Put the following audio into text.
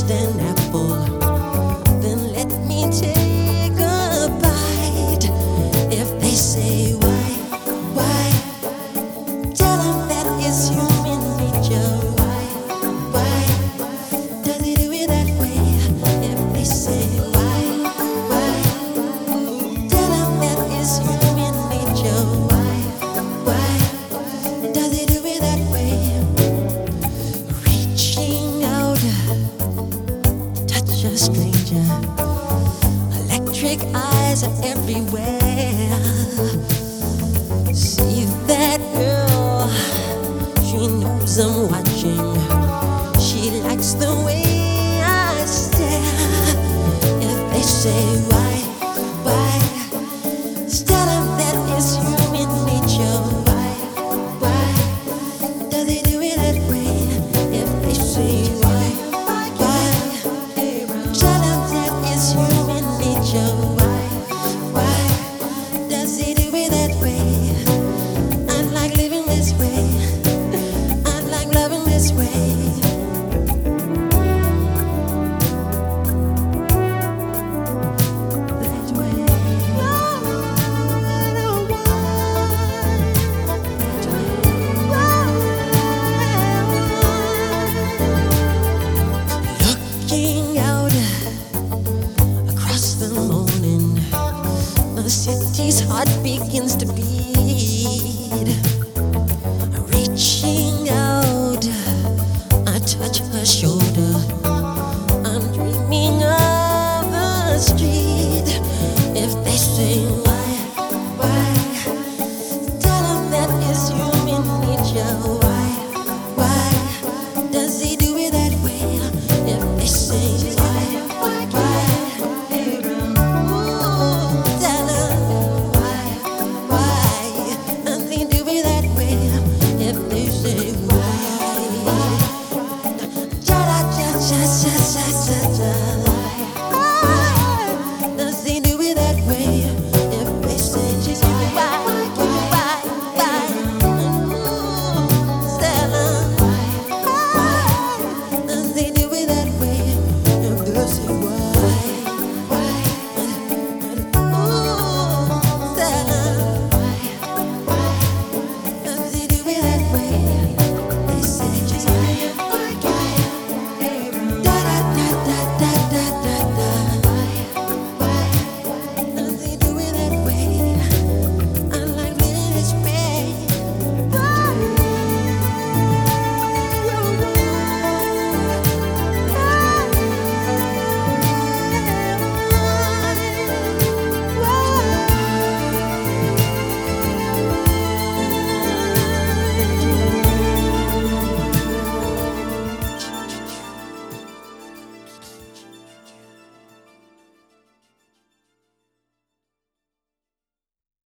crushed an apple, then let me take a bite. If they say why, tell them that it's human nature. Why does he do it that way? If they say why, tell them that it's human nature. Why does he do it that way? Reaching out, touch a stranger. Electric eyes are everywhere. See that girl, she knows I'm watching. She likes the way I stare. If they say why, tell them that it's human nature. Why does he do it that way? If they say why, tell them that it's human nature. Why does he do it that way? I like living this way. I like loving this way. That way. Looking out across the morning, the city's heart begins to beat. Reaching out, I touch her shoulder. I'm dreaming of the street. If they say why, tell them that it's human nature. Why does he do it that way? If they say why, tell them why does he do it that way? If they say why, cha cha cha cha cha cha cha.